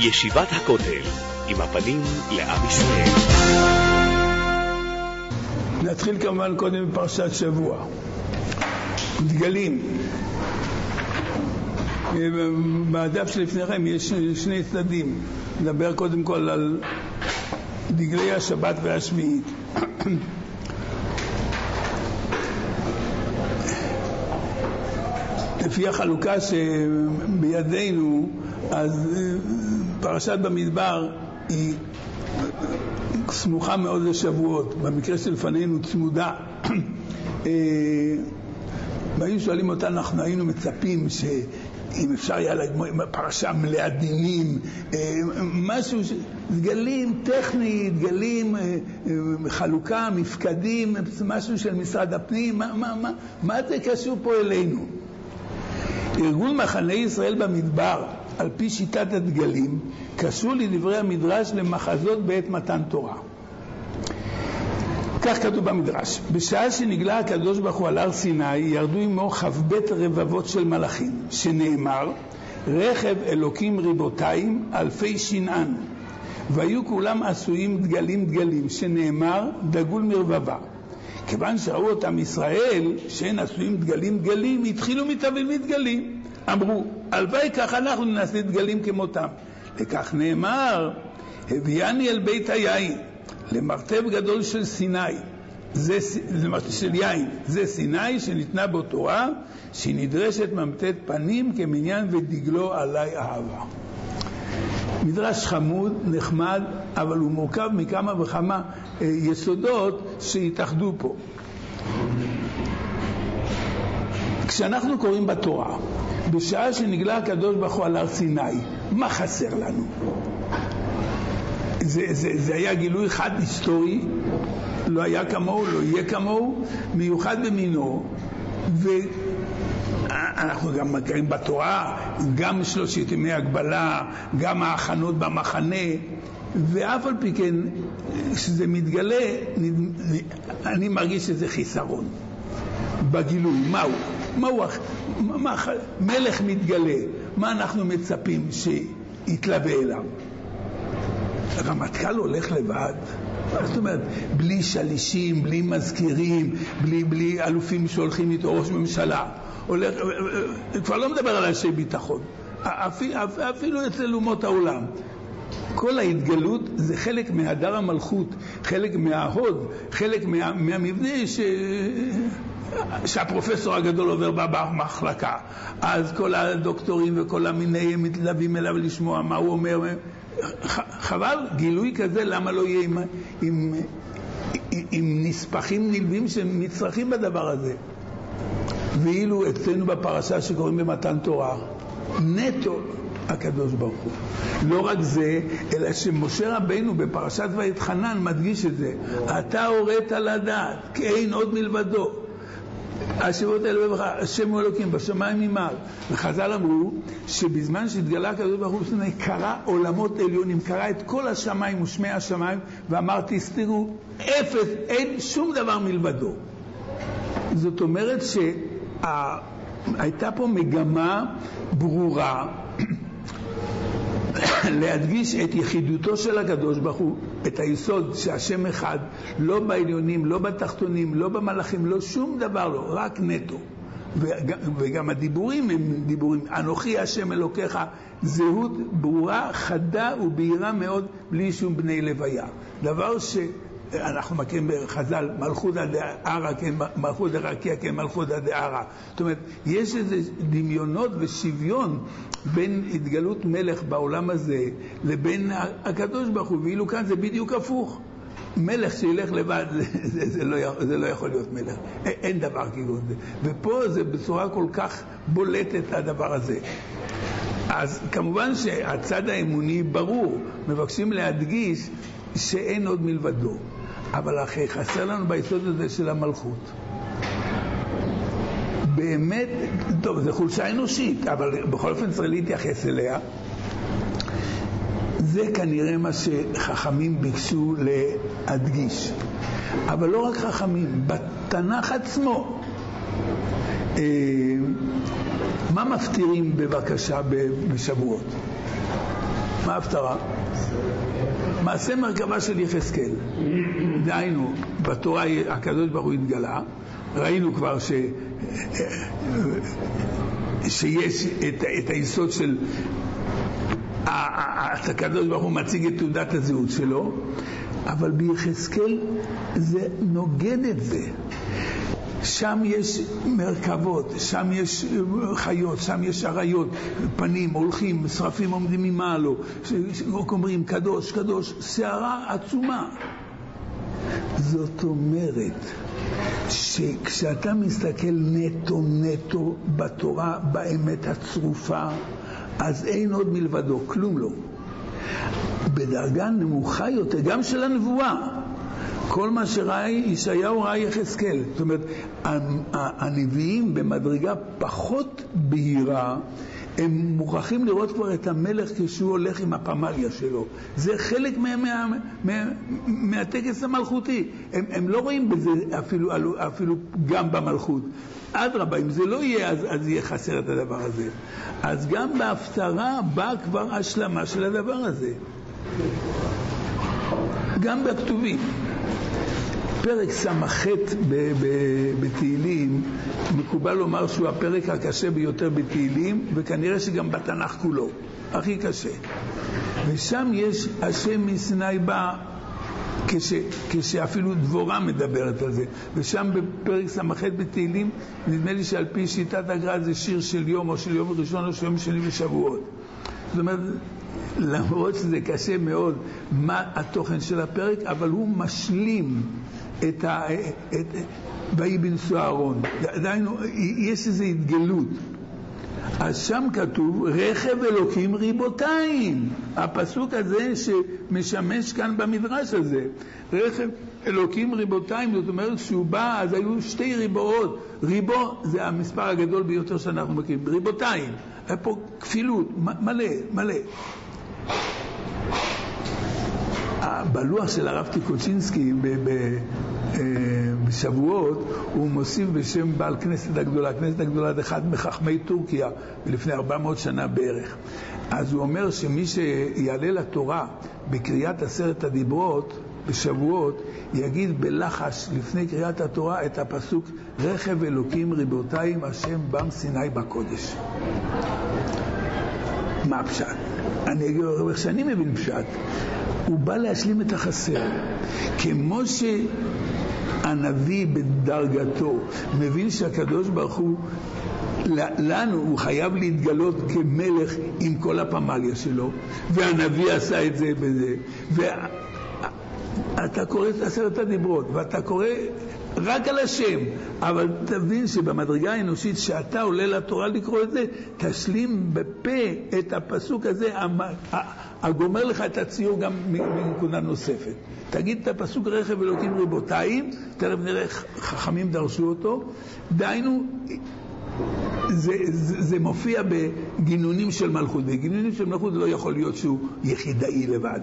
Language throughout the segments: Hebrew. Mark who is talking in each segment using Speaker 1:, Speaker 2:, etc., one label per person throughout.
Speaker 1: ישיבת הכותל, עם הפנים לעם ישראל.
Speaker 2: נתחיל כמובן קודם בפרשת שבוע. דגלים. בדף שלפניכם יש שני צדדים. נדבר קודם כל על דגלי השבת והשביעית. לפי החלוקה שבידינו, אז פרשת במדבר היא סמוכה מאוד לשבועות. במקרה שלפנינו צמודה. והיו שואלים אותנו, אנחנו היינו מצפים שאם אפשר היה פרשה מלאה דינים, משהו, דגלים טכני, דגלים חלוקה, מפקדים, משהו של משרד הפנים, מה זה קשור פה אלינו? ארגון מחנה ישראל במדבר, על פי שיטת הדגלים, קשור לדברי המדרש למחזות בעת מתן תורה. כך כתוב במדרש: בשעה שנגלה הקדוש ברוך הוא על הר סיני, ירדו עמו כ"ב רבבות של מלאכים, שנאמר, רכב אלוקים ריבותיים אלפי שנען, והיו כולם עשויים דגלים דגלים, שנאמר, דגול מרבבה. כיוון שראו אותם ישראל שאין עשויים דגלים דגלים, התחילו מתאבלים דגלים. אמרו, הלוואי כך אנחנו נעשה דגלים כמותם. לכך נאמר, הביאני אל בית היין, למרתף גדול של סיני, של יין, זה סיני שניתנה בו תורה, שהיא נדרשת ממתת פנים כמניין ודגלו עלי אהבה. מדרש חמוד, נחמד, אבל הוא מורכב מכמה וכמה יסודות שהתאחדו פה. כשאנחנו קוראים בתורה, בשעה שנגלה הקדוש ברוך הוא על הר סיני, מה חסר לנו? זה היה גילוי חד היסטורי, לא היה כמוהו, לא יהיה כמוהו, מיוחד במינו, ואנחנו גם מכירים בתורה, גם 3 ימי הגבלה, גם ההכנות במחנה, ואף על פי כן, כשזה מתגלה, אני מרגיש שזה חיסרון בגילוי. מהו מלך מתגלה, מה אנחנו מצפים שיתלווה אליו? הרמטכ"ל הולך לבד, זאת אומרת, בלי שלישים, בלי מזכירים, בלי אלופים שהולכים איתו, ראש ממשלה, הולך, כבר לא מדבר על אנשי ביטחון, אפילו אצל אומות העולם. כל ההתגלות זה חלק מהדר המלכות, חלק מההוד, חלק מהמבנה שהפרופסור הגדול עובר במחלקה. אז כל הדוקטורים וכל המיני מתלווים אליו לשמוע מה הוא אומר. חבל, גילוי כזה, למה לא יהיה עם נספחים נלווים שמצרכים בדבר הזה? ואילו אצלנו בפרשה שקוראים במתן תורה, נטו הקדוש ברוך הוא. לא רק זה, אלא שמשה רבינו בפרשת ויתחנן מדגיש את זה. אתה הורית לדעת, כי אין עוד מלבדו. השבות אלוהים, השם הוא אלוקים, בשמיים ממעל. וחז"ל אמרו שבזמן שהתגלה הקדוש ברוך הוא בסיני, קרא עולמות עליונים, קרא את כל השמיים ושמי השמיים, ואמר, תסתירו, אפס, אין שום דבר מלבדו. זאת אומרת שהייתה פה מגמה ברורה להדגיש את יחידותו של הקדוש ברוך הוא, את היסוד שהשם אחד, לא בעליונים, לא בתחתונים, לא במלאכים, לא שום דבר, לא, רק נטו. וגם הדיבורים הם דיבורים, אנוכי השם אלוקיך, זהות ברורה, חדה ובהירה מאוד, בלי שום בני לוויה. דבר שאנחנו מכירים בחז"ל, מלכותא דערא מלכותא דרקיע כמלכותא דערא. זאת אומרת, יש איזה דמיונות ושוויון בין התגלות מלך בעולם הזה לבין הקדוש ברוך הוא, ואילו כאן זה בדיוק הפוך. מלך שילך לבד, זה לא יכול להיות מלך. אין דבר כאילו זה. ופה זה בצורה כל כך בולטת הדבר הזה. אז כמובן שהצד האמוני ברור, מבקשים להדגיש שאין עוד מלבדו. אבל אחרי חסר לנו ביסוד הזה של המלכות. באמת, טוב, זה חולשה אנושית, אבל בכל אופן צריך להתייחס אליה. זה כנראה מה שחכמים ביקשו להדגיש. אבל לא רק חכמים, בתנ"ך עצמו. מה מפתירים בבקשה בשבועות? מה ההפטרה? מעשה מרכבה של יחזקאל. דהיינו, בתורה הקדוש ברוך הוא התגלה, ראינו כבר שיש את היסוד של הקדוש ברוך הוא מציג את תעודת הזהות שלו, אבל ביחזקאל זה נוגד את זה. שם יש מרכבות, שם יש חיות, שם יש עריות, פנים, הולכים, שרפים עומדים ממעלו, אומרים קדוש, קדוש, שערה עצומה. זאת אומרת שכשאתה מסתכל נטו בתורה, באמת הצרופה, אז אין עוד מלבדו, כלום לא. בדרגה נמוכה יותר, גם של הנבואה, כל מה שראה ישעיהו ראה יחזקאל. זאת אומרת, הנביאים במדרגה פחות בהירה, הם מוכרחים לראות כבר את המלך כשהוא הולך עם הפמליה שלו. זה חלק מהטקס המלכותי. הם לא רואים בזה אפילו גם במלכות. אדרבה, אם זה לא יהיה, אז יהיה חסר את הדבר הזה. אז גם בהפטרה באה כבר השלמה של הדבר הזה. גם בכתובים. פרק ס"ח בתהילים, מקובל לומר שהוא הפרק הקשה ביותר בתהילים, וכנראה שגם בתנ"ך כולו, הכי קשה. ושם יש השם מסיני בא, כשאפילו דבורה מדברת על זה. ושם בפרק ס"ח בתהילים, נדמה לי שעל פי שיטת הגר"א זה שיר של יום, או של יום ראשון, או של יום שני ושבועות. זאת אומרת, למרות שזה קשה מאוד מה התוכן של הפרק, אבל הוא משלים את ויהי בנשוא אהרון. עדיין יש איזו התגלות. אז שם כתוב רכב אלוקים ריבותיים. הפסוק הזה שמשמש כאן במדרש הזה, רכב אלוקים ריבותיים, זאת אומרת שהוא בא, אז היו שתי ריבועות. ריבו זה המספר הגדול ביותר שאנחנו מכירים, ריבותיים. היה פה כפילות, מלא. בלוח של הרב טיקוצינסקי בשבועות הוא מוסיף בשם בעל כנסת הגדולה. כנסת הגדולה זה אחד מחכמי טורקיה לפני 400 שנה בערך. אז הוא אומר שמי שיעלה לתורה בקריאת 10 הדיברות בשבועות יגיד בלחש לפני קריאת התורה את הפסוק רכב אלוקים ריבותיים השם בם סיני בקודש. מה הפשט? אני אגיד איך שאני מבין פשט, הוא בא להשלים את החסר. כמו שהנביא בדרגתו מבין שהקדוש ברוך הוא לנו הוא חייב להתגלות כמלך עם כל הפמליה שלו, והנביא עשה את זה בזה, ואתה קורא את 10 הדיברות ואתה קורא רק על השם, אבל תבין שבמדרגה האנושית שאתה עולה לתורה לקרוא את זה, תשלים בפה את הפסוק הזה הגומר לך את הציור גם מנקודה נוספת. תגיד את הפסוק רכב אלוקים ריבותיים, תכף נראה חכמים דרשו אותו. דהיינו זה מופיע בגינונים של מלכות, בגינונים של מלכות לא יכול להיות שהוא יחידאי לבד.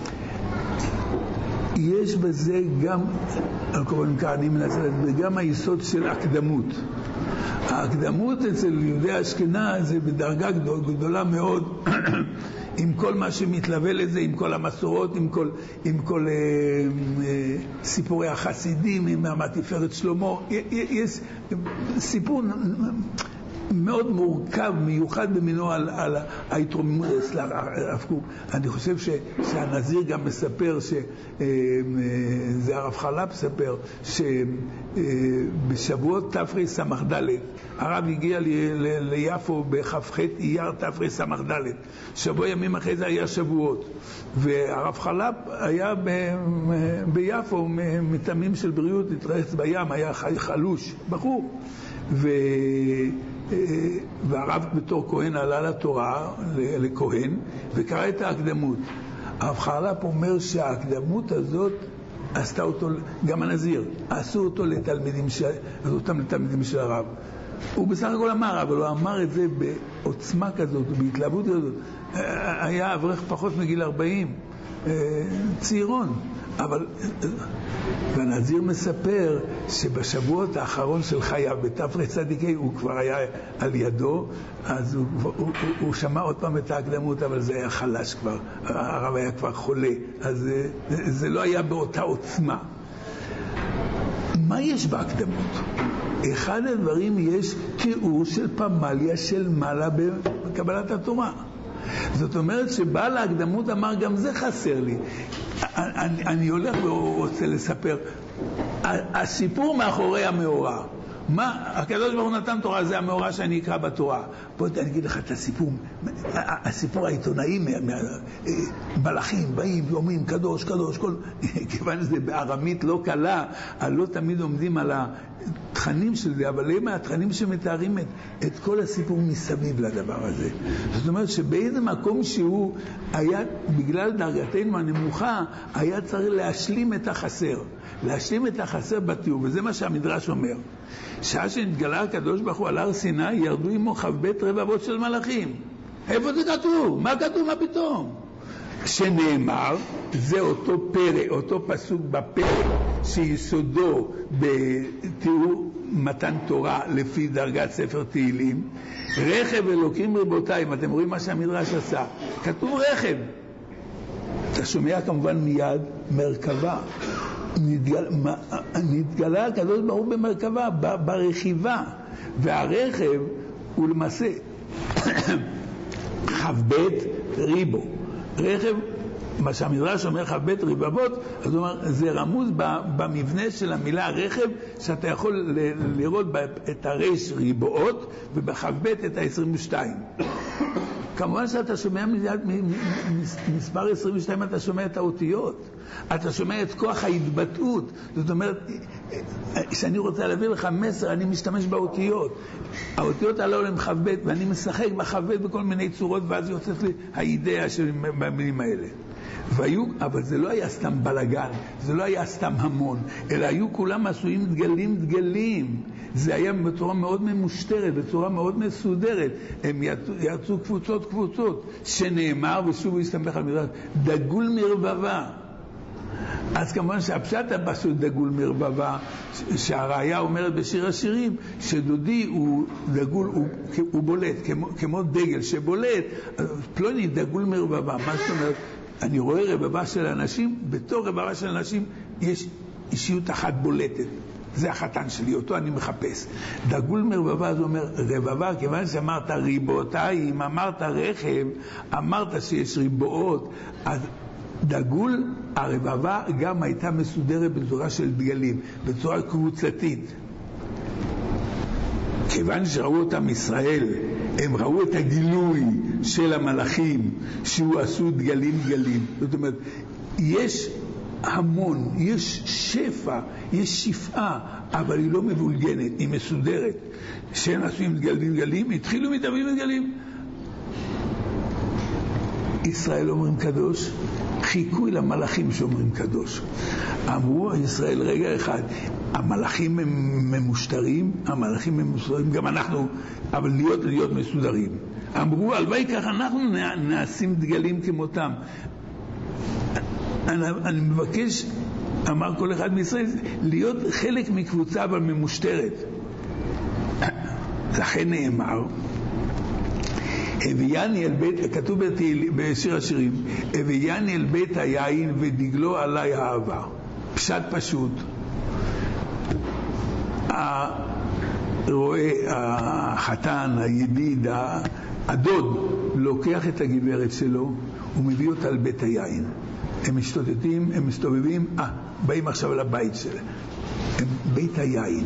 Speaker 2: יש בזה גם, על קוראים כאן, וגם היסוד של הקדמות. ההקדמות אצל יהודי אשכנז זה בדרגה גדולה מאוד, עם כל מה שמתלווה לזה, עם כל המסורות, עם כל סיפורי החסידים, עם המתפארת שלמה. יש סיפור מאוד מורכב, מיוחד במינו על ההתרוממות אצל הרב קוק. אני חושב שהנזיר גם מספר, זה הרב חלב מספר, שבשבועות תפרי סמ"ד, הרב הגיע ליפו בכ"ח אייר תפרי סמ"ד, שבוע ימים אחרי זה היה שבועות, והרב חלב היה ביפו מטעמים של בריאות, התרחץ בים, היה חלוש, בחור, והרב בתור כהן עלה לתורה לכהן וקרא את ההקדמות. הרב חלב אומר שההקדמות הזאת עשתה אותו, גם הנזיר עשו אותו לתלמידים של הרב. הוא בסך הכל אמר, אבל הוא אמר את זה בעוצמה כזאת, בהתלהבות כזאת. היה אברך פחות מגיל 40, צעירון. אבל והנזיר מספר שבשבועות האחרון של חייו בתרצ"ה הוא כבר היה על ידו, אז הוא שמע עוד פעם את ההקדמות, אבל זה היה חלש כבר, הרב היה כבר חולה, אז זה לא היה באותה עוצמה. מה יש בהקדמות? אחד הדברים, יש תיאור של פמליה של מעלה בקבלת התורה. זאת אומרת שבעל ההקדמות אמר, גם זה חסר לי. אני הולך ורוצה לספר הסיפור מאחורי המאורע. מה הקדוש ברוך הוא נתן תורה, זה המאורע שאני אקרא בתורה. בוא אני אגיד לך את הסיפור העיתונאי, מלאכים באים ואומרים קדוש קדוש, כיוון שזה בארמית לא קלה, לא תמיד עומדים על התכנים של זה, אבל הם התכנים שמתארים את כל הסיפור מסביב לדבר הזה. זאת אומרת שבאיזה מקום שהוא היה, בגלל דרגתנו הנמוכה, היה צריך להשלים את החסר, להשלים את החסר בתיאור, וזה מה שהמדרש אומר. שעה שנתגלה הקדוש ברוך הוא על הר סיני, ירדו עמו חבית רבבות של מלאכים. איפה זה כתוב? מה כתוב? מה פתאום? שנאמר, זה אותו פרק, אותו פסוק בפרק שיסודו בתיאור מתן תורה לפי דרגת ספר תהילים. רכב אלוקים רבותיים, אתם רואים מה שהמדרש עשה, כתוב רכב. אתה שומע כמובן מיד מרכבה. נתגלה הקדוש ברוך הוא במרכבה, ברכיבה, והרכב הוא למעשה חבית ריבו. רכב, מה שהמדרש אומר חבית ריבבות, אז הוא אומר, זה רמוז במבנה של המילה רכב, שאתה יכול לראות את הרש ריבועות ובחבית את ה-22. כמובן שאתה שומע מספר 22, אתה שומע את האותיות, אתה שומע את כוח ההתבטאות. זאת אומרת, כשאני רוצה להביא לך מסר, אני משתמש באותיות. האותיות הללו הן חבית, ואני משחק בחבית בכל מיני צורות, ואז יוצאת לי האידאה במילים האלה. אבל זה לא היה סתם בלגן, זה לא היה סתם המון, אלא היו כולם עשויים דגלים. זה היה בצורה מאוד ממושטרת, בצורה מאוד מסודרת. הם יצאו קבוצות, שנאמר, ושוב הוא הסתמך על מדרש, דגול מרבבה. אז כמובן שהפשט הפשוט דגול מרבבה, שהראיה אומרת בשיר השירים, שדודי הוא דגול, הוא בולט, כמו דגל שבולט, פלוני דגול מרבבה. מה זאת אומרת? אני רואה רבבה של אנשים, בתור רבבה של אנשים יש אישיות אחת בולטת, זה החתן שלי, אותו אני מחפש. דגול מרבבה, זה אומר רבבה, כיוון שאמרת ריבותיים, אמרת רכב, אמרת שיש ריבועות, אז דגול, הרבבה גם הייתה מסודרת בצורה של דגלים, בצורה קבוצתית. כיוון שראו אותם ישראל, הם ראו את הגילוי של המלאכים שהוא עשו דגלים. זאת אומרת, יש המון, יש שפע, יש שפעה, אבל היא לא מבולגנת, היא מסודרת. שהם עשויים דגלים, התחילו מדברים דגלים. ישראל אומרים קדוש, חיכוי למלאכים שאומרים קדוש. אמרו ישראל, רגע אחד, המלאכים הם ממושטרים, גם אנחנו, אבל להיות מסודרים. אמרו, הלוואי כך אנחנו נעשים דגלים כמותם. אני מבקש, אמר כל אחד מישראל, להיות חלק מקבוצה אבל ממושטרת. לכן נאמר, הביאני אל בית, כתוב בשיר השירים, הביאני אל בית היין ודגלו עליי אהבה. פשט פשוט. רואה החתן, הידיד, הדוד, לוקח את הגברת שלו ומביא אותה על בית היין. הם משתותתים, הם מסתובבים, באים עכשיו לבית שלהם. בית היין.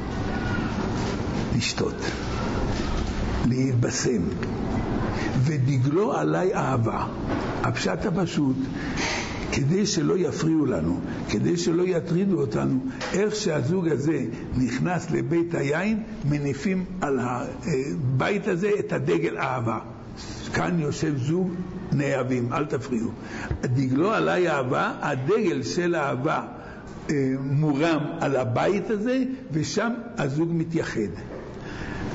Speaker 2: לשתות. להתבשם. ודגלו עליי אהבה. הפשט הפשוט, כדי שלא יפריעו לנו, כדי שלא יטרידו אותנו, איך שהזוג הזה נכנס לבית היין, מניפים על הבית הזה את הדגל אהבה. כאן יושב זוג נאהבים, אל תפריעו. דגלו עליי אהבה, הדגל של אהבה מורם על הבית הזה, ושם הזוג מתייחד.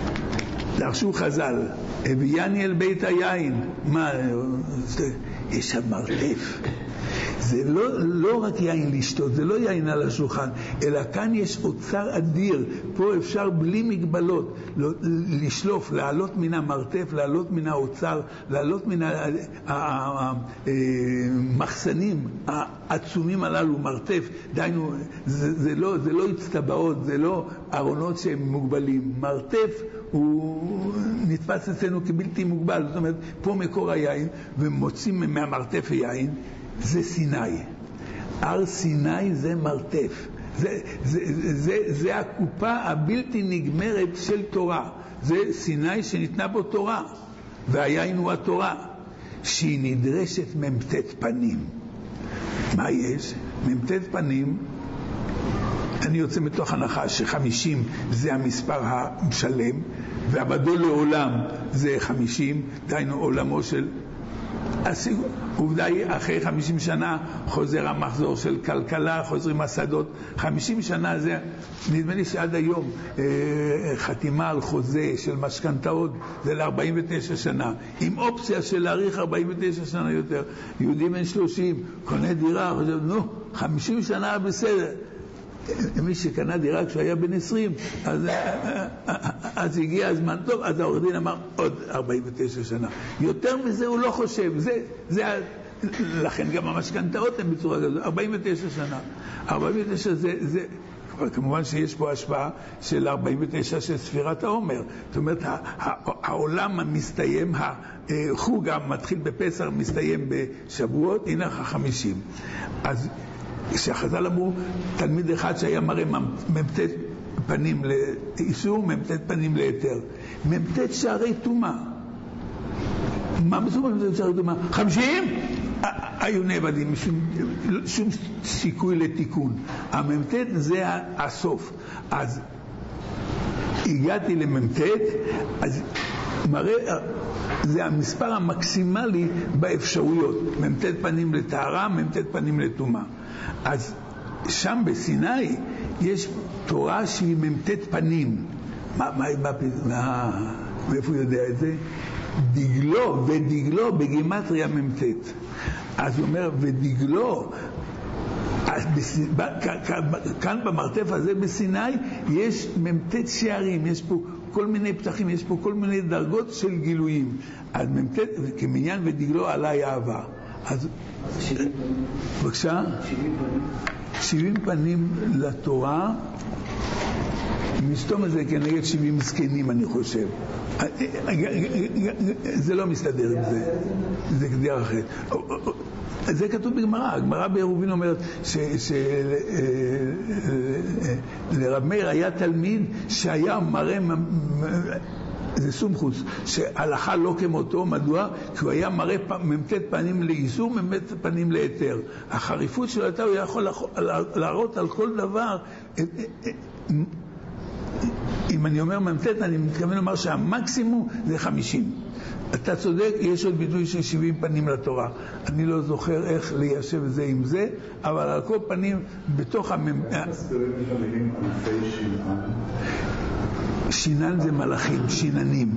Speaker 2: דרשו חז"ל, הביאני אל בית היין. מה, יש שם מרתף. זה לא רק יין לשתות, זה לא יין על השולחן, אלא כאן יש אוצר אדיר. פה אפשר בלי מגבלות לשלוף, לעלות מן המרתף, לעלות מן האוצר, לעלות מן המחסנים העצומים הללו. מרתף, דיינו, זה לא הצטבעות, זה לא ארונות שהם מוגבלים. מרתף הוא נתפס אצלנו כבלתי מוגבל. זאת אומרת, פה מקור היין ומוצאים מהמרתף היין. זה סיני. הר סיני זה מרתף. זה הקופה הבלתי נגמרת של תורה. זה סיני שניתנה בו תורה, והיין הוא התורה שהיא נדרשת ממתת פנים. מה יש? ממתת פנים, אני יוצא מתוך הנחה ש50 זה המספר המשלם, והבדו לעולם זה 50, דיינו עולמו של עובדה היא, אחרי 50 שנה חוזר המחזור של כלכלה, חוזרים השדות. 50 שנה זה, נדמה לי שעד היום חתימה על חוזה של משכנתאות זה ל-49 שנה, עם אופציה של להאריך 49 שנה יותר. יהודי בן 30 קונה דירה, חושב, 50 שנה בסדר. מי שקנה דירה כשהיה בן 20, אז הגיע הזמן טוב, אז העורך דין אמר עוד 49 שנה. יותר מזה הוא לא חושב. לכן גם המשכנתאות הן בצורה כזאת, 49 שנה. 49 זה כמובן שיש פה השפעה של 49 של ספירת העומר. זאת אומרת, העולם המסתיים, החוג המתחיל בפסח מסתיים בשבועות, הנה 50. אז כשהחז"ל אמרו, תלמיד אחד שהיה מראה ממתת פנים לאיסור, ממתת פנים להיתר, ממתת שערי טומאה. מה בסוף ממתת שערי טומאה? 50? היו נאבדים, שום סיכוי לתיקון. הממתת זה הסוף. אז הגעתי לממתת, אז מראה, זה המספר המקסימלי באפשרויות. ממתת פנים לטהרה, ממתת פנים לטומאה. אז שם בסיני יש תורה שהיא ממתת פנים. מאיפה הוא יודע את זה? דגלו ודגלו בגימטריה ממתת. אז הוא אומר, ודגלו, כאן במרתף הזה בסיני יש ממתת שערים, יש פה כל מיני פתחים, יש פה כל מיני דרגות של גילויים. אז ממתת, כמניין ודגלו עליי אהבה. אז בבקשה, 70 פנים לתורה, מסתום הזה כנגד 70 זקנים, אני חושב. זה לא מסתדר עם זה, זה כדיר אחרת. זה כתוב בגמרא. הגמרא בעירובין אומרת שלרב מאיר היה תלמיד שהיה מראה, זה סומכוס, שהלכה לא כמותו. מדוע? כי הוא היה מראה ממתת פנים לאיסור, ממתת פנים להיתר. החריפות שלו הייתה, הוא יכול להראות על כל דבר. אם אני אומר ממתת, אני מתכוון לומר שהמקסימום זה 50. אתה צודק, יש עוד ביטוי של 70 פנים לתורה. אני לא זוכר איך ליישב את זה עם זה, אבל על כל פנים, בתוך שינן זה מלאכים, שיננים.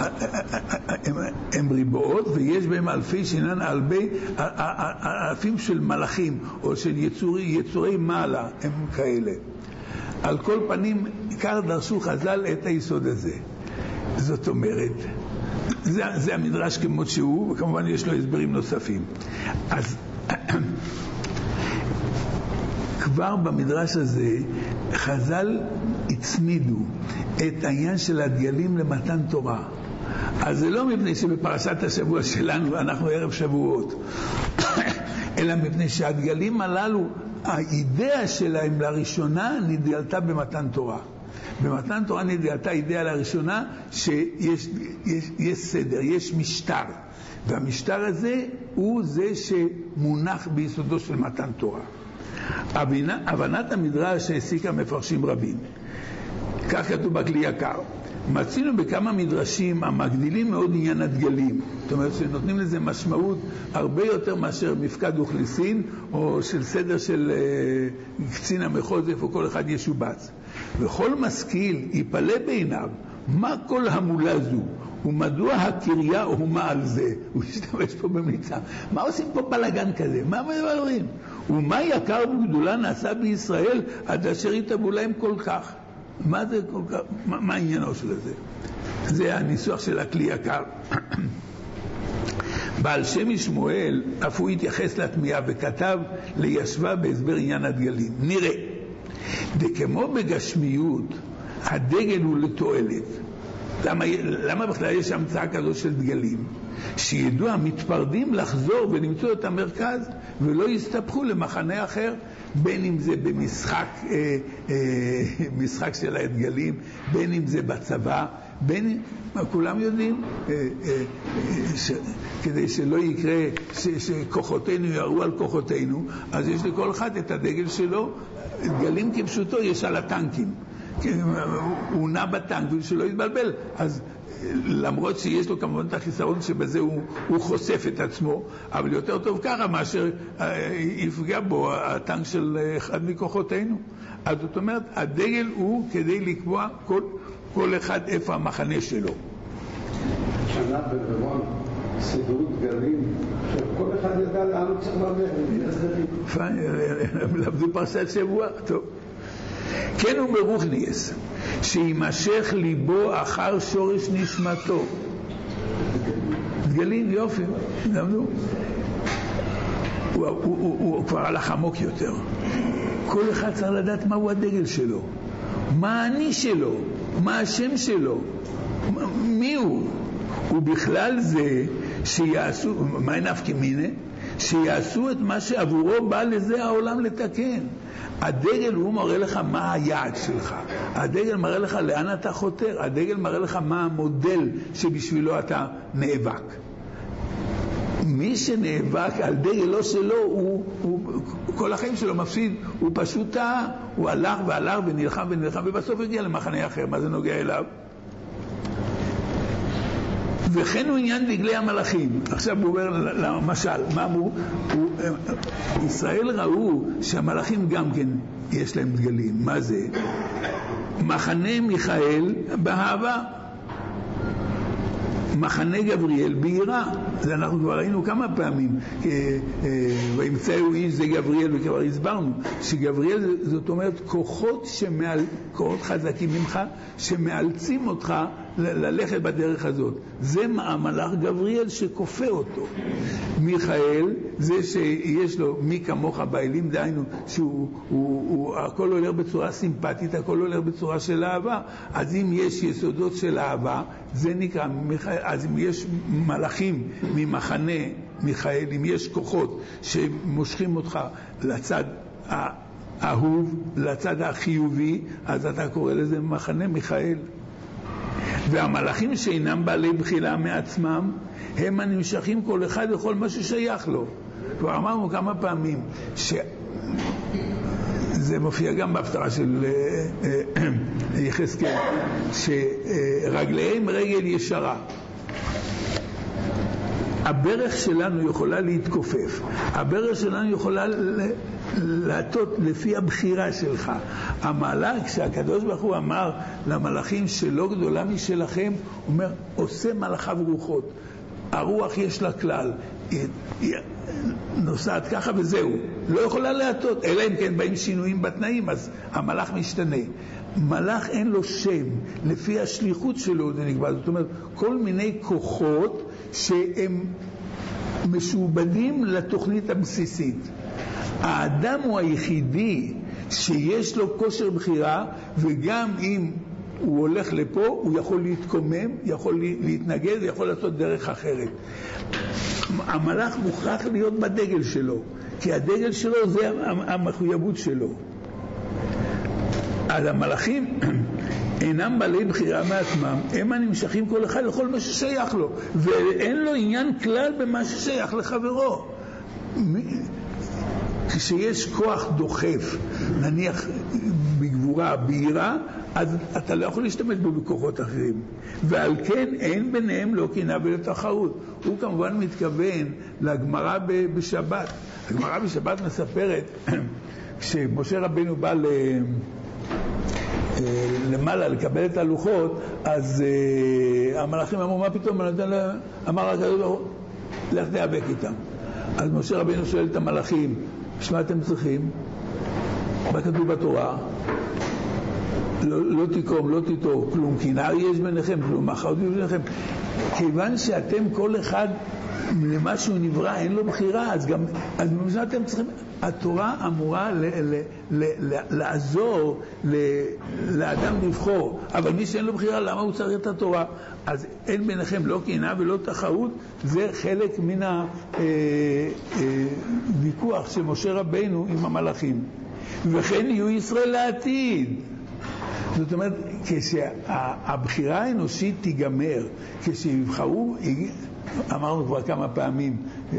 Speaker 2: הם ריבועות, ויש בהם אלפי שינן, אלפים של מלאכים, או של יצורי מעלה, הם כאלה. על כל פנים, כך דרשו חז"ל את היסוד הזה. זאת אומרת, זה המדרש כמות שהוא, וכמובן יש לו הסברים נוספים. אז כבר במדרש הזה חז"ל הצמידו את העניין של הדגלים למתן תורה. אז זה לא מפני שבפרשת השבוע שלנו אנחנו ערב שבועות, אלא מפני שהדגלים הללו, האידאה שלהם לראשונה נתגלתה במתן תורה. במתן תורה נתגלתה אידאה לראשונה שיש סדר, יש משטר, והמשטר הזה הוא זה שמונח ביסודו של מתן תורה. הבנת המדרש שהסיקה מפרשים רבים. כך כתוב בכלי יקר. מצינו בכמה מדרשים המגדילים מאוד עניין הדגלים. זאת אומרת שנותנים לזה משמעות הרבה יותר מאשר מפקד אוכלוסין או של סדר של קצין המחוז איפה כל אחד ישובץ. וכל משכיל יפלא בעיניו מה כל המולה זו? ומדוע הקריה הומה על זה? הוא השתמש פה במליצה. מה עושים פה בלגן כזה? מה מדברים? ומה יקר וגדולה נעשה בישראל עד אשר יתאבו להם כל כך? מה זה כל כך? מה העניינו של זה? זה הניסוח של הכלי יקר. בעל שם שמואל אף הוא התייחס לתמיהה וכתב לישבה בהסבר עניין הדגלים. נראה, דכמו בגשמיות הדגל הוא לתועלת. למה בכלל יש המצאה כזו של דגלים? שידעו המתפרדים לחזור ולמצוא את המרכז ולא יסתפחו למחנה אחר, בין אם זה במשחק משחק של הדגלים, בין אם זה בצבא, בין כולם יודעים כדי שלא יקרה שכוחותינו יראו על כוחותינו, אז יש לכל אחד את הדגל שלו. דגלים כפשוטו יש על הטנקים, הוא נע בטנק ושלא יתבלבל. אז למרות שיש לו כמובן את החיסרון שבזה הוא חושף את עצמו, אבל יותר טוב ככה מאשר יפגע בו הטנק של אחד מכוחותינו. אז זאת אומרת, הדגל הוא כדי לקבוע כל אחד איפה המחנה שלו.
Speaker 3: שנה ברבעון סידרו דגלים, כל אחד ידע לאן הוא צריך ללכת.
Speaker 2: למדו פרשת שבוע, טוב. כן הוא ברוכניאס, שימשך ליבו אחר שורש נשמתו. דגלים, יופי, למדו. הוא כבר הלך עמוק יותר. כל אחד צריך לדעת מהו הדגל שלו, מה האני שלו, מה השם שלו, מי הוא. ובכלל זה שיעשו, מה נפקא מינה? שיעשו את מה שעבורו בא לזה העולם לתקן. הדגל הוא מראה לך מה היעד שלך, הדגל מראה לך לאן אתה חותר, הדגל מראה לך מה המודל שבשבילו אתה נאבק. מי שנאבק על דגל לא שלו, הוא כל החיים שלו מפסיד, הוא פשוט טעה, הוא הלך והלך ונלחם ונלחם ובסוף הגיע למחנה אחר. מה זה נוגע אליו? וכן הוא עניין דגלי המלאכים. עכשיו הוא אומר למשל, מה אמרו? ישראל ראו שהמלאכים גם כן יש להם דגלים. מה זה? מחנה מיכאל באהבה, מחנה גבריאל ביראה. זה אנחנו כבר ראינו כמה פעמים, וימצאו איש זה גבריאל, וכבר הסברנו שגבריאל זאת אומרת כוחות חזקים ממך שמאלצים אותך ללכת בדרך הזאת. זה המלאך גבריאל שכופה אותו. מיכאל זה שיש לו מי כמוך באלים, דהיינו הכל הולך בצורה סימפטית, הכל הולך בצורה של אהבה. אז אם יש יסודות של אהבה, זה נקרא מיכאל. אז אם יש מלאכים ממחנה מיכאל, אם יש כוחות שמושכים אותך לצד האהוב, לצד החיובי, אז אתה קורא לזה מחנה מיכאל. והמלאכים שאינם בעלי בחילה מעצמם, הם הנמשכים כל אחד לכל מה ששייך לו. כבר אמרנו כמה פעמים זה מופיע גם בהפטרה של יחזקאל, שרגליהם רגל ישרה. הברך שלנו יכולה להתכופף, הברך שלנו יכולה להטות לפי הבחירה שלך. המלאך, כשהקדוש ברוך הוא אמר למלאכים שלא גדולה משלכם, הוא אומר, עושה מלאכיו רוחות. הרוח יש לה כלל, היא נוסעת ככה וזהו, לא יכולה להטות, אלא אם כן באים שינויים בתנאים, אז המלאך משתנה. מלאך אין לו שם, לפי השליחות שלו זה נקבע. זאת אומרת, כל מיני כוחות שהם משובדים לתוכנית הבסיסית. האדם הוא היחידי שיש לו כושר בחירה, וגם אם הוא הולך לפה, הוא יכול להתקומם, יכול להתנגד, יכול לעשות דרך אחרת. המלאך מוכרח להיות בדגל שלו, כי הדגל שלו זה המחויבות שלו. אז המלאכים אינם בעלי בחירה מעצמם, הם הנמשכים כל אחד לכל מה ששייך לו, ואין לו עניין כלל במה ששייך לחברו. כשיש כוח דוחף, נניח בגבורה, בירה, אז אתה לא יכול להשתמש בו בכוחות אחרים. ועל כן אין ביניהם לא קנאה ולא תחרות. הוא כמובן מתכוון לגמרא בשבת. הגמרא בשבת מספרת, כשמשה רבנו בא למעלה לקבל את הלוחות, אז המלאכים אמרו, מה פתאום? אמר הקדוש ברוך הוא, לך תיאבק איתם. אז משה רבינו שואל את המלאכים, שמה אתם צריכים? מה כתוב בתורה? לא תקום, לא תיטור, כלום קנאה יש ביניכם, כלום אחריות יש ביניכם. כיוון שאתם כל אחד למה שהוא נברא, אין לו בחירה, אז במה אתם צריכים, התורה אמורה לעזור לאדם לבחור, אבל מי שאין לו בחירה, למה הוא צריך את התורה? אז אין ביניכם לא קנאה ולא תחרות, זה חלק מן הוויכוח של משה רבינו עם המלאכים. וכן יהיו ישראל לעתיד. זאת אומרת, כשהבחירה האנושית תיגמר, כשיבחרו, אמרנו כבר כמה פעמים,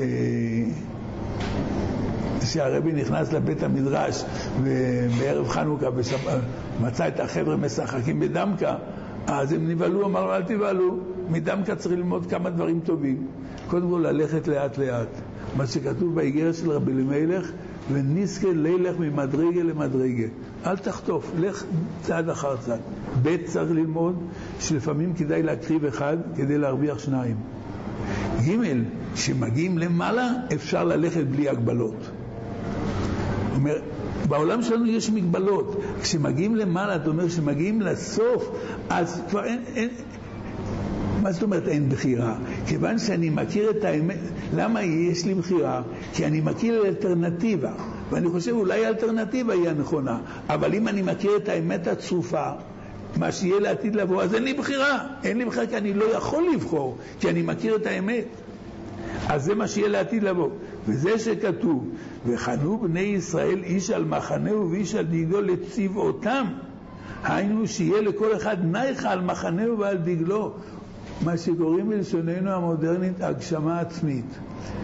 Speaker 2: שהרבי נכנס לבית המדרש ובערב חנוכה מצא את החבר'ה משחקים בדמקה, אז הם נבהלו, אמרו אל תבהלו, מדמקה צריך ללמוד כמה דברים טובים. קודם כל ללכת לאט לאט, מה שכתוב באיגרת של רבי אלימלך, וניסקה לילך ממדרגה למדרגה, אל תחטוף, לך צעד אחר צעד. ב' צריך ללמוד שלפעמים כדאי להקריב אחד כדי להרוויח שניים. ג' שמגיעים למעלה אפשר ללכת בלי הגבלות. אומר, בעולם שלנו יש מגבלות, כשמגיעים למעלה, אתה אומר שמגיעים לסוף, אז כבר אין מה זאת אומרת אין בחירה? כיוון שאני מכיר את האמת. למה יש לי בחירה? כי אני מכיר אלטרנטיבה, ואני חושב אולי האלטרנטיבה היא הנכונה, אבל אם אני מכיר את האמת הצרופה, מה שיהיה לעתיד לבוא, אז אין לי בחירה. אין לי בחירה כי אני לא יכול לבחור, כי אני מכיר את האמת. אז זה מה שיהיה לעתיד לבוא. וזה שכתוב, וחנו בני ישראל איש על מחנהו ואיש על דגלו לצבאותם, היינו שיהיה לכל אחד נייחה על מחנהו ועל דגלו, מה שקוראים בלשוננו המודרנית הגשמה עצמית.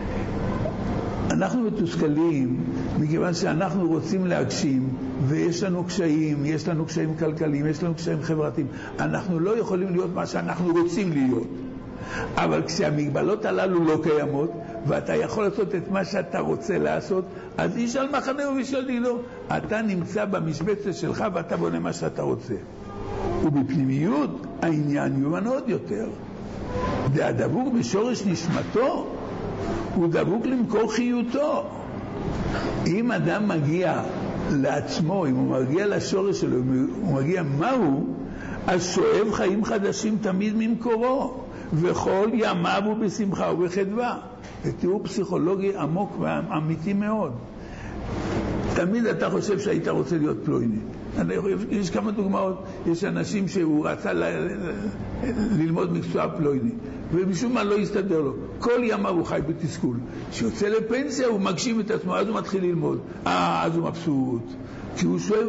Speaker 2: אנחנו מתוסכלים מכיוון שאנחנו רוצים להגשים, ויש לנו קשיים, יש לנו קשיים כלכליים, יש לנו קשיים חברתיים. אנחנו לא יכולים להיות מה שאנחנו רוצים להיות. אבל כשהמגבלות הללו לא קיימות, ואתה יכול לעשות את מה שאתה רוצה לעשות, אז איש על מחנהו ואיש על דגלו. אתה נמצא במשבצת שלך ואתה בונה מה שאתה רוצה. ובפנימיות העניין יובן עוד יותר. והדבוק בשורש נשמתו הוא דבוק למקור חיותו. אם אדם מגיע לעצמו, אם הוא מגיע לשורש שלו, הוא מגיע מהו, אז שואב חיים חדשים תמיד ממקורו, וכל ימיו הוא בשמחה ובחדווה. זה תיאור פסיכולוגי עמוק ואמיתי מאוד. תמיד אתה חושב שהיית רוצה להיות פלויני. יש כמה דוגמאות, יש אנשים שהוא רצה ללמוד מקצוע פלויני, ומשום מה לא יסתדר לו. כל ימיו הוא חי בתסכול. כשיוצא לפנסיה הוא מגשים את עצמו, אז הוא מתחיל ללמוד. אז הוא מבסוט. כי הוא שואב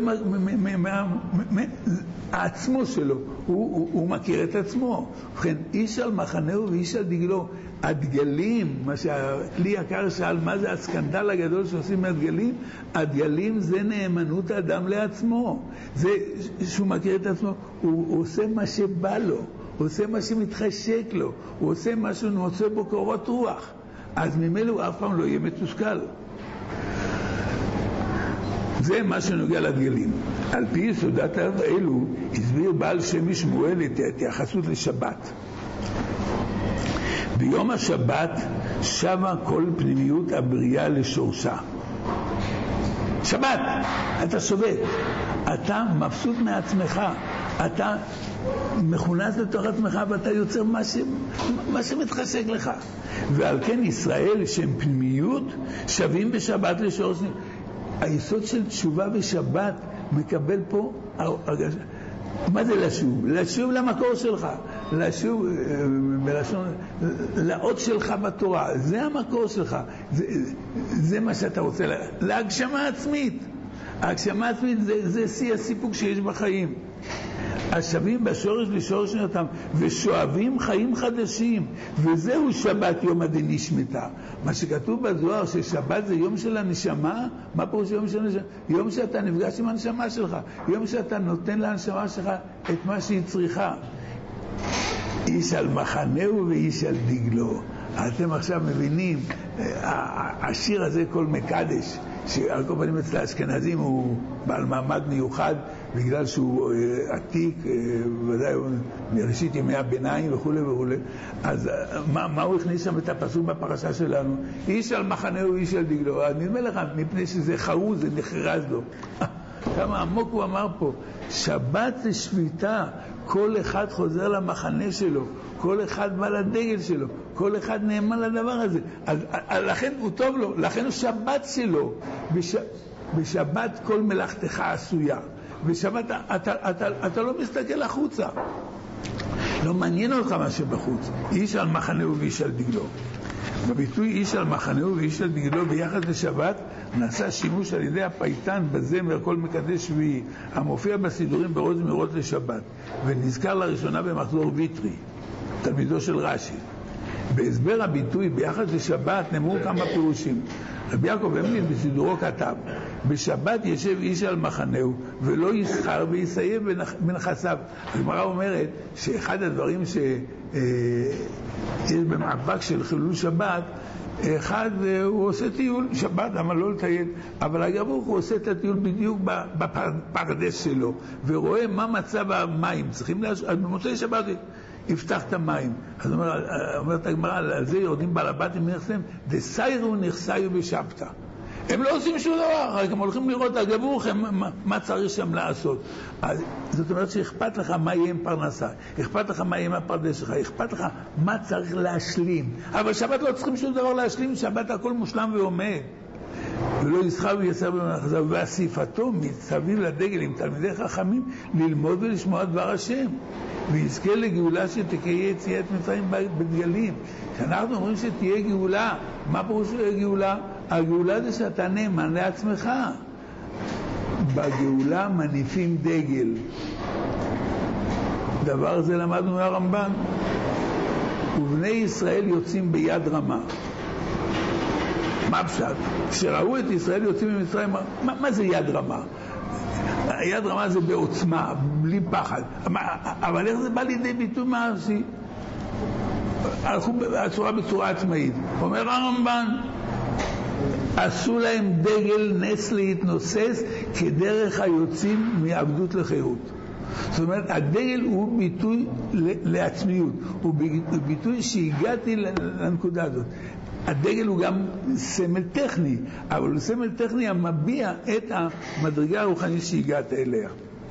Speaker 2: העצמו שלו, הוא מכיר את עצמו. ובכן, איש על מחנהו ואיש על דגלו. הדגלים, מה שהכלי יקר שאל, מה זה הסקנדל הגדול שעושים מהדגלים? הדגלים זה נאמנות האדם לעצמו. זה שהוא מכיר את עצמו, הוא עושה מה שבא לו, הוא עושה מה שמתחשק לו, הוא עושה מה שהוא מוצא בו קורות רוח. אז ממילא הוא אף פעם לא יהיה מתוסכל. זה מה שנוגע לדגלים. על פי יסודת אלו הסביר בעל שם שמואל את ההתייחסות לשבת. ביום השבת שבה כל פנימיות הבריאה לשורשה. שבת, אתה סובב, אתה מבסוט מעצמך, אתה מכונס לתוך עצמך ואתה יוצר מה שמתחשק לך. ועל כן ישראל שהם פנימיות שווים בשבת לשורש. היסוד של תשובה בשבת מקבל פה הרגשה. מה זה לשוב? לשוב למקור שלך, לשוב בלשון, לאות שלך בתורה, זה המקור שלך, זה מה שאתה רוצה, להגשמה עצמית. ההגשמה עצמית זה שיא הסיפוק שיש בחיים. השבים בשורש לשורש נרתם ושואבים חיים חדשים, וזהו שבת יום הדין נשמתה. מה שכתוב בזוהר ששבת זה יום של הנשמה. מה פירוש יום של הנשמה? יום שאתה נפגש עם הנשמה שלך, יום שאתה נותן להנשמה שלך את מה שהיא צריכה. איש על מחנהו ואיש על דגלו. אתם עכשיו מבינים, השיר הזה כל מקדש, שעל כל פנים אצל האשכנזים הוא בעל מעמד מיוחד, בגלל שהוא עתיק, ודאי מראשית ימי הביניים וכו' וכו'. אז מה הוא הכניס שם את הפסוק בפרשה שלנו? איש על מחנהו איש על דגלו. נדמה לך, מפני שזה חרוז, זה נחרז לו. כמה עמוק הוא אמר פה, שבת זה שביתה, כל אחד חוזר למחנה שלו, כל אחד בא לדגל שלו, כל אחד נאמן לדבר הזה. אז לכן הוא טוב לו, לכן הוא שבת שלו. בשבת כל מלאכתך עשויה. בשבת אתה לא מסתכל החוצה. לא מעניין אותך מה שבחוץ. איש על מחנהו ואיש על דגלו. בביטוי איש על מחנהו ואיש על דגלו ביחד לשבת נעשה שימוש על ידי הפייטן בזמר כל מקדש שביעי המופיע בסידורים ברוז מירות לשבת, ונזכר לראשונה במחזור ויטרי, תלמידו של רש"י. בהסבר הביטוי ביחד לשבת נאמרו כמה פירושים. רבי יעקב אמלין בסידורו כתב, בשבת ישב איש על מחנהו ולא יסחר ויסייב בנכסיו. הגמרא אומרת שאחד הדברים שיש במאבק של חילול שבת, אחד הוא עושה טיול שבת, למה לא לטייל? אבל אגב הוא עושה את הטיול בדיוק בפרדס שלו ורואה מה מצב המים, צריכים במוצאי שבת יפתח את המים. אז אומרת הגמרא, על זה יורדים בעל הבתים מנכסיהם, דסיירו נכסיו בשבתא. הם לא עושים שום דבר, רק הם הולכים לראות הגבורכם מה צריך שם לעשות. אז זאת אומרת שאכפת לך מה יהיה עם פרנסה, אכפת לך מה יהיה עם הפרדס שלך, אכפת לך מה צריך להשלים. אבל שבת לא צריכים שום דבר להשלים, שבת הכל מושלם ועומד. ולא יסחר ויסר במחזיו, ואסיפתו מסביב לדגל עם תלמידי חכמים ללמוד ולשמוע דבר השם, ויזכה לגאולה שתהיה יציאת מצרים בדגלים. כשאנחנו אומרים שתהיה גאולה, מה פירוש גאולה? הגאולה זה שאתה נאמן לעצמך. בגאולה מניפים דגל. דבר זה למדנו מהרמב"ן. ובני ישראל יוצאים ביד רמה. מה פשט? כשראו את ישראל יוצאים ממצרים, מה זה יד רמה? יד רמה זה בעוצמה, בלי פחד. אבל איך זה בא לידי ביטוי מעשי? הלכו בצורה עצמאית. אומר הרמב"ן, עשו להם דגל נס להתנוסס כדרך היוצאים מעבדות לחירות. זאת אומרת, הדגל הוא ביטוי לעצמיות, הוא ביטוי שהגעתי לנקודה הזאת. הדגל הוא גם סמל טכני, אבל הוא סמל טכני המביע את המדרגה הרוחנית שהגעת אליה.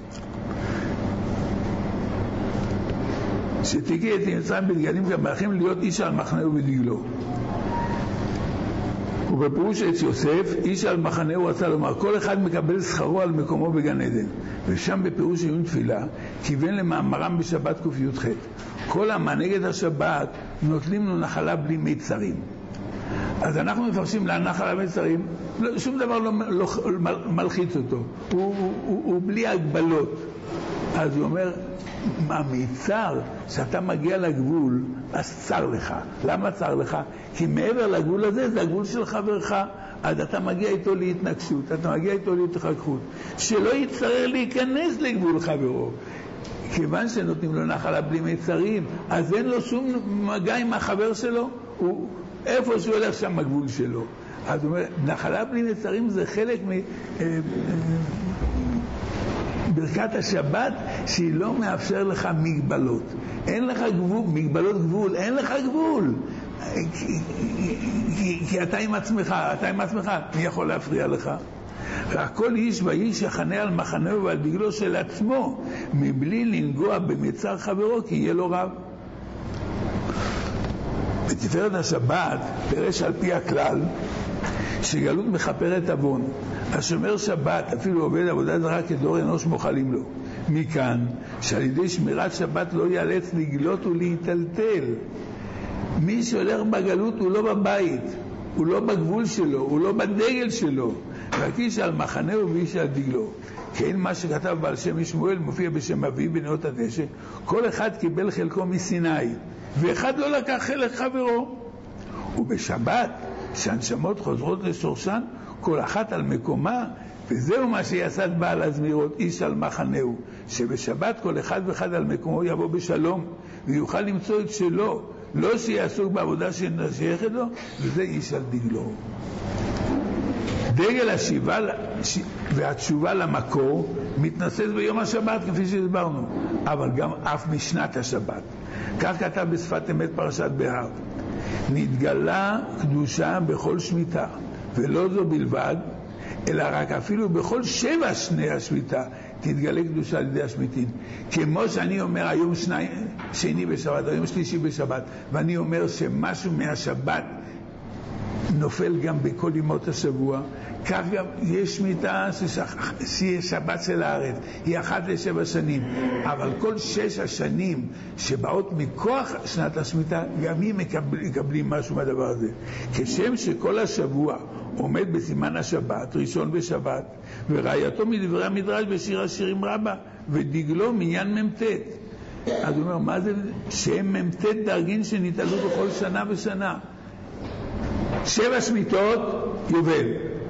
Speaker 2: שתגיע את מצרים בדגלים גם מאחים להיות איש על מחנהו ודגלו. ובפירוש את יוסף, איש על מחנהו רצה לומר, כל אחד מקבל שכרו על מקומו בגן עדן. ושם בפירוש עיון תפילה, כיוון למאמרם בשבת ק"ח. כל המנגד השבת נוטלים לו נחלה בלי מיצרים. אז אנחנו מפרשים לנחלה מיצרים, שום דבר לא מלחיץ אותו, הוא בלי הגבלות. אז הוא אומר, המיצר, שאתה מגיע לגבול, אז צר לך. למה צר לך? כי מעבר לגבול הזה, זה הגבול של חברך. אז אתה מגיע איתו להתנגשות, אתה מגיע איתו להתחככות. שלא יצטרך להיכנס לגבול חברו. כיוון שנותנים לו נחלה בלי מיצרים, אז אין לו שום מגע עם החבר שלו, איפה שהוא הולך שם הגבול שלו. אז הוא אומר, נחלה בלי מיצרים זה חלק ברכת השבת שהיא לא מאפשר לך מגבלות. אין לך גבול, מגבלות גבול, אין לך גבול. כי אתה עם עצמך, מי יכול להפריע לך? והכל איש ואיש יחנה על מחנהו ועל דגלו של עצמו, מבלי לנגוע במצר חברו, כי יהיה לו רב. בתפארת השבת פרש על פי הכלל שגלות מכפרת עוון. השומר שבת אפילו עובד עבודה זרה כדור אנוש מוחלים לו. מכאן שעל ידי שמירת שבת לא ייאלץ לגלות ולהיטלטל. מי שהולך בגלות הוא לא בבית, הוא לא בגבול שלו, הוא לא בדגל שלו, רק איש על מחנהו ואיש על דגלו. כן, מה שכתב בעל שם משמואל מופיע בשם אבי בנאות הדשא, כל אחד קיבל חלקו מסיני ואחד לא לקח חלק חברו. ובשבת שהנשמות חוזרות לשורשן, כל אחת על מקומה, וזהו מה שיעשת בעל הזמירות, איש על מחנהו, שבשבת כל אחד ואחד על מקומו יבוא בשלום ויוכל למצוא את שלו, לא שיעסוק בעבודה ששייכת לו, וזה איש על דגלו. דגל השיבה והתשובה למקור מתנוסס ביום השבת כפי שהסברנו, אבל גם אף משנת השבת. כך כתב בשפת אמת פרשת בהר: נתגלה קדושה בכל שמיטה, ולא זו בלבד, אלא רק אפילו בכל 7 שני השמיטה תתגלה קדושה על ידי השמיטים. כמו שאני אומר היום שני בשבת, היום שלישי בשבת, ואני אומר שמשהו מהשבת נופל גם בכל ימות השבוע, כך גם יש שמיטה שהיא שבת של הארץ, היא 1 ל7 שנים, אבל כל 6 השנים שבאות מכוח שנת השמיטה, גם היא מקבלים משהו מהדבר הזה. כשם שכל השבוע עומד בסימן השבת, ראשון בשבת, וראייתו מדברי המדרש בשיר השירים רבה, ודגלו מעניין מ"ט. אז הוא אומר, מה זה? שהם מ"ט דרגין שנתעלו בכל שנה ושנה. 7 שמיטות יובל.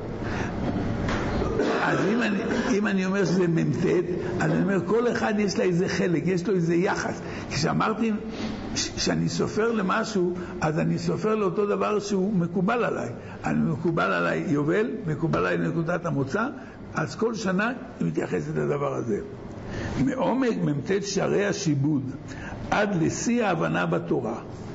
Speaker 2: אז אם אני אומר שזה מ"ט, אז אני אומר, כל אחד יש לה איזה חלק, יש לו איזה יחס. כשאמרתי שאני סופר למשהו, אז אני סופר לאותו דבר שהוא מקובל עליי. מקובל עליי יובל, מקובל עליי נקודת המוצא, אז כל שנה היא מתייחסת לדבר הזה. מעומק מ"ט שערי השיבוד עד לשיא ההבנה בתורה.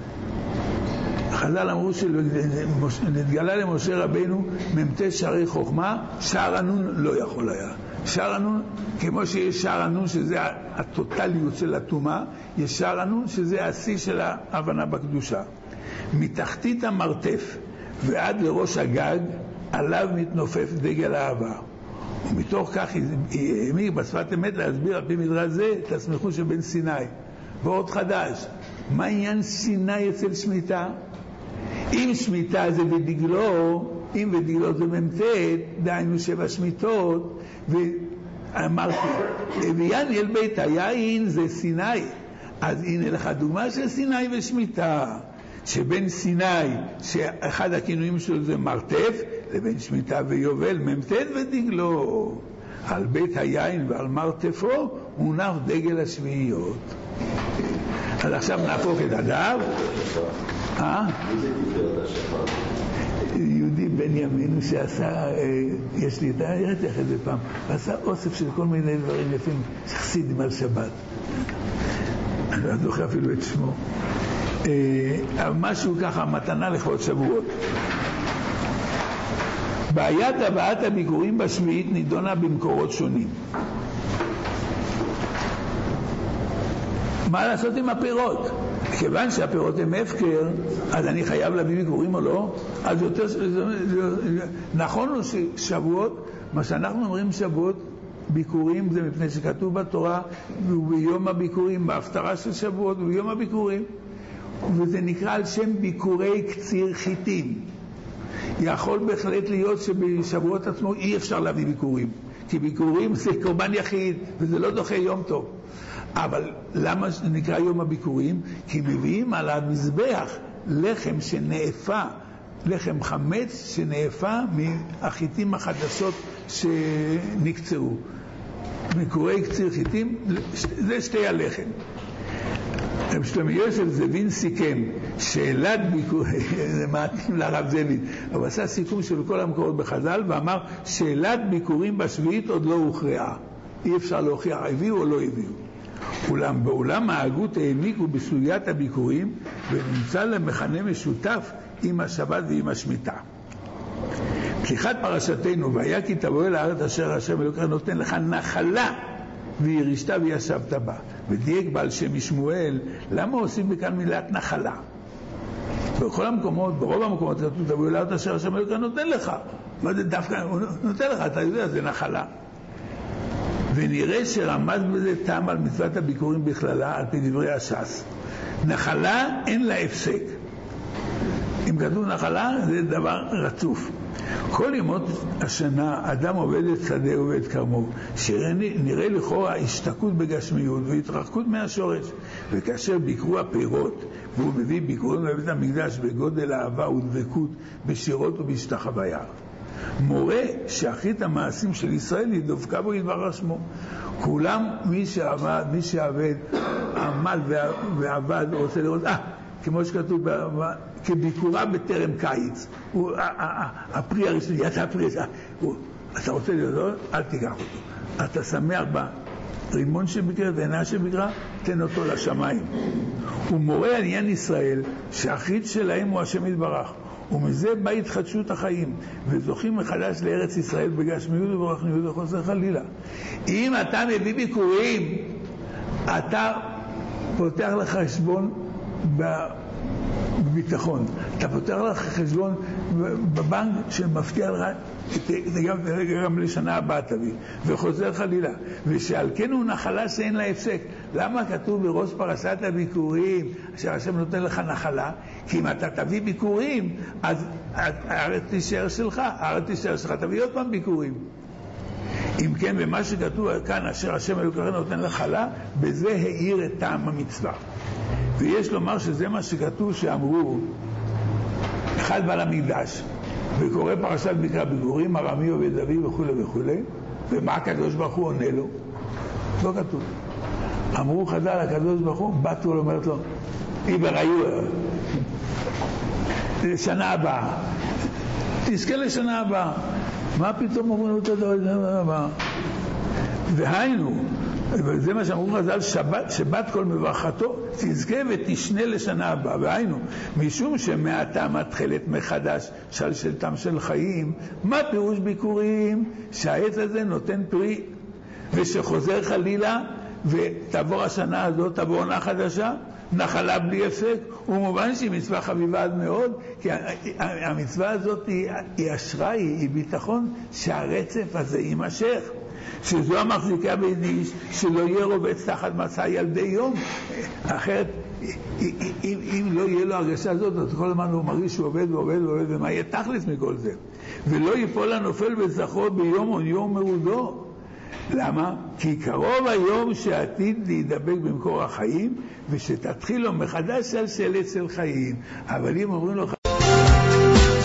Speaker 2: חז"ל אמרו שנתגלה למשה רבינו מ"ט שערי חוכמה, שער הנון לא יכול היה. שער הנון, כמו שיש שער הנון שזה הטוטליות של התומה, יש שער הנון שזה השיא של ההבנה בקדושה. מתחתית המרתף ועד לראש הגג עליו מתנופף דגל האהבה. ומתוך כך העמיק בשפת אמת להסביר על פי מדרש זה את הסמיכות שבין סיני. ועוד חדש, מה עניין סיני אצל שמיטה? אם שמיטה זה בדגלו, אם בדגלו זה מ"ט, דהיינו 7 שמיטות, ואמרתי, ויען אל בית היין זה סיני. אז הנה לך דוגמה של סיני ושמיטה, שבין סיני, שאחד הכינויים שלו זה מרתף, לבין שמיטה ויובל, מ"ט ודגלו. על בית היין ועל מרתפו מונח דגל השביעיות. אז עכשיו נהפוך את הדף.
Speaker 4: מי זה תפארת השחר?
Speaker 2: יהודי בן ימינו שעשה, יש לי, הראיתי לך את זה פעם, עשה אוסף של כל מיני דברים יפים, חסידים על שבת. אני לא זוכר אפילו את שמו. משהו ככה, מתנה לכבוד שבועות. בעיית הבאת הביקורים בשביעית נידונה במקורות שונים. מה לעשות עם הפירות? כיוון שהפירות הם הפקר, אז אני חייב להביא ביקורים או לא? אז יותר, נכון הוא ששבועות, מה שאנחנו אומרים שבועות, ביקורים זה מפני שכתוב בתורה, וביום הביקורים, בהפטרה של שבועות, וביום הביקורים, וזה נקרא על שם ביקורי קציר חיטים. יכול בהחלט להיות שבשבועות עצמו אי אפשר להביא ביקורים, כי ביקורים זה קורבן יחיד, וזה לא דוחה יום טוב. אבל למה נקרא יום הביקורים? כי מביאים על המזבח לחם שנאפה, לחם חמץ שנאפה מהחיטים החדשות שנקצרו. ביקורי קציר חיטים, זה שתי הלחם. רב שלמה יוסף זבין סיכם שאלת ביקורים, זה מעטים לרב זבין, אבל עשה סיכום של כל המקורות בחז"ל ואמר שאלת ביקורים בשביעית עוד לא הוכרעה, אי אפשר להוכיח הביאו או לא הביאו. אולם בעולם ההגות העמיקו בסוגיית הביקורים ונמצא למכנה משותף עם השבת ועם השמיטה. פתיחת פרשתנו, והיה כי תבוא אל הארץ אשר השם אלוקיך נותן לך נחלה וירשת וישבת בה. ודייק בעל שם משמואל, למה עושים בכאן מילת נחלה? בכל המקומות, ברוב המקומות כתוב תבוא אל הארץ אשר השם אלוקיך נותן לך. מה זה דווקא? הוא נותן לך, אתה יודע, זה נחלה. ונראה שרמז בזה טעם על מצוות הביקורים בכללה על פי דברי הש"ס. נחלה אין לה הפסק. אם כתוב נחלה זה דבר רצוף. כל ימות השנה אדם עובד את שדה ועובד כרמו, שנראה לכאורה השתקעות בגשמיות והתרחקות מהשורש. וכאשר ביקרו הפירות והוא מביא ביקורים לבית המקדש בגודל אהבה ודבקות בשירות ובהשתחוויה, מורה שאחרית המעשים של ישראל היא דבקה בו יתברך שמו. כולם, מי שעבד, עמל ועבד, רוצה לראות, כמו שכתוב, כביקורה בטרם קיץ. הפרי הראשון, יצא הפרי, אתה רוצה להיות, אל תיקח אותו. אתה שמח ברימון שבקרה, ועינה שבקרה, תן אותו לשמיים. הוא מורה על עניין ישראל, שהאחרית שלהם הוא השם יתברך. ומזה בא התחדשות החיים, וזוכים מחדש לארץ ישראל בגשמיות וברחמיות וחוסר חלילה. אם אתה מביא ביקורים, אתה פותח לך חשבון בביטחון. אתה פותח לך חשבון בבנק שמבטיח לך גם לשנה הבאה תביא, וחוזר חלילה. ושעל כן הוא נחלה שאין לה הפסק. למה כתוב בראש פרשת הביקורים שהשם נותן לך נחלה? כי אם אתה תביא ביקורים, אז הארץ תישאר שלך, תביא עוד פעם ביקורים. אם כן, במה שכתוב כאן, אשר השם אלוקיך נותן נחלה, בזה העיר את טעם המצווה. ויש לומר שזה מה שכתוב שאמרו, אחד בעל המקדש, וקורא פרשת בקרא ביקורים, ארמי עובד אבי וכו' וכו', ומה הקדוש ברוך הוא עונה לו? לא כתוב. אמרו חז"ל, הקדוש ברוך הוא, בתו לו, אומרת לו, היו לשנה הבאה, תזכה לשנה הבאה. מה פתאום אומרים לו את הדבר הבא? והיינו, וזה מה שאמרו חז"ל, שבת כל מברכתו תזכה ותשנה לשנה הבאה. והיינו, משום שמעתה מתחילת מחדש שלשלתם של חיים. מה פירוש ביקורים? שהעץ הזה נותן פרי, ושחוזר חלילה ותעבור השנה הזאת, תעבור עונה חדשה, נחלה בלי הפסק. ומובן שהיא מצווה חביבה עד מאוד, כי המצווה הזאת היא אשראי, היא ביטחון שהרצף הזה יימשך, שזו המחזיקה בידיש, שלא יהיה רובץ תחת מסע ילדי יום. אחרת אם לא יהיה לו הרגשה הזאת, אז כל הזמן הוא מרגיש שהוא עובד ועובד ועובד, ומה יהיה תכלס מכל זה? ולא ייפול הנופל בזכרו ביום או יום מרודו. למה? כי קרוב היום שעתיד להידבק במקור החיים, ושתתחיל לו מחדש שלשלת של חיים. אבל אם אומרים לו...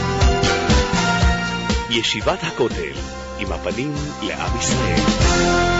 Speaker 1: ישיבת הכותל, עם הפנים לעם ישראל.